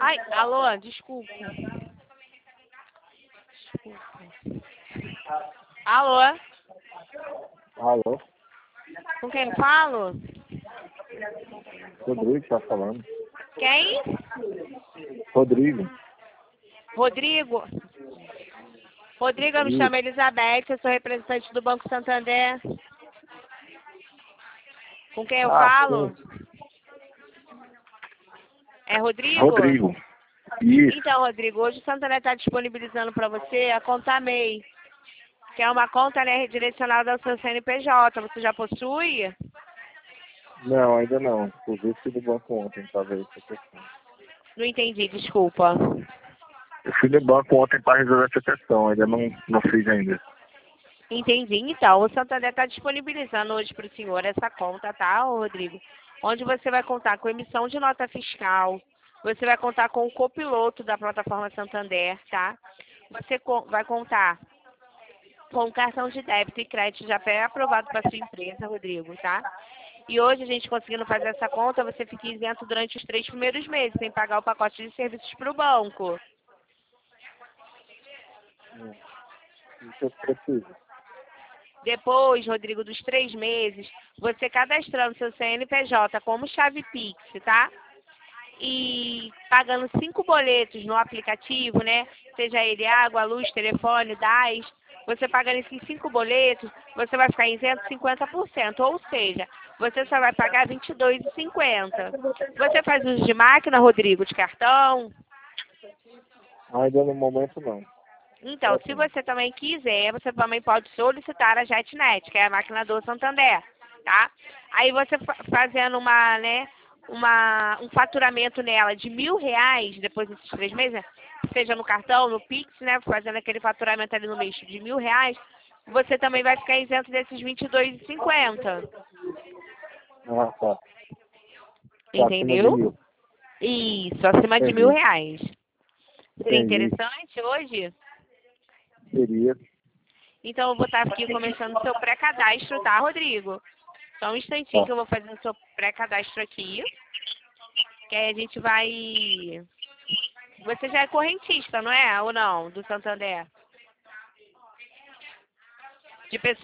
Ai, alô, desculpa. Alô, Alô? com quem eu falo? Rodrigo tá falando. Quem? Rodrigo. Rodrigo. Rodrigo, eu me chamo Elizabeth, eu sou representante do Banco Santander. Com quem eu falo? Sim. É Rodrigo? Rodrigo. Isso. Então, Rodrigo, hoje o Santander está disponibilizando para você a conta MEI, que é uma conta, né, redirecionada ao seu CNPJ. Você já possui? Não, ainda não. Inclusive fui do banco ontem pra ver essa questão. Não entendi, desculpa. Eu fui do banco ontem para resolver essa questão, ainda não fiz ainda. Entendi. Então, o Santander está disponibilizando hoje para o senhor essa conta, tá, Rodrigo? Onde você vai contar com emissão de nota fiscal, você vai contar com o copiloto da plataforma Santander, tá? Você vai contar com o cartão de débito e crédito já pré-aprovado para sua empresa, Rodrigo, tá? E hoje, a gente conseguindo fazer essa conta, você fica isento durante os 3 primeiros meses, sem pagar o pacote de serviços para o banco. Isso eu preciso. Depois, Rodrigo, dos 3 meses, você cadastrando seu CNPJ como chave Pix, tá? E pagando 5 boletos no aplicativo, né? Seja ele água, luz, telefone, DAS. Você pagando esses 5 boletos, você vai ficar isento 50%. Ou seja, você só vai pagar R$ 22,50. Você faz uso de máquina, Rodrigo, de cartão? Ainda no momento não. Então, se você também quiser, você também pode solicitar a JetNet, que é a máquina do Santander, tá? Aí você fazendo um faturamento nela de R$ 1.000, depois desses 3 meses, né? Seja no cartão, no Pix, né? Fazendo aquele faturamento ali no mês de R$ 1.000, você também vai ficar isento desses R$ 22,50. Ah, tá. Acima de Entendeu? 1.000. Isso, acima de Entendi. R$ 1.000. Seria Entendi. interessante hoje? Seria. Então, eu vou estar aqui começando o seu pré-cadastro, tá, Rodrigo? Só um instantinho Tá. que eu vou fazer o seu pré-cadastro aqui. Que aí a gente vai... Você já é correntista, não é? Ou não? Do Santander? De pessoa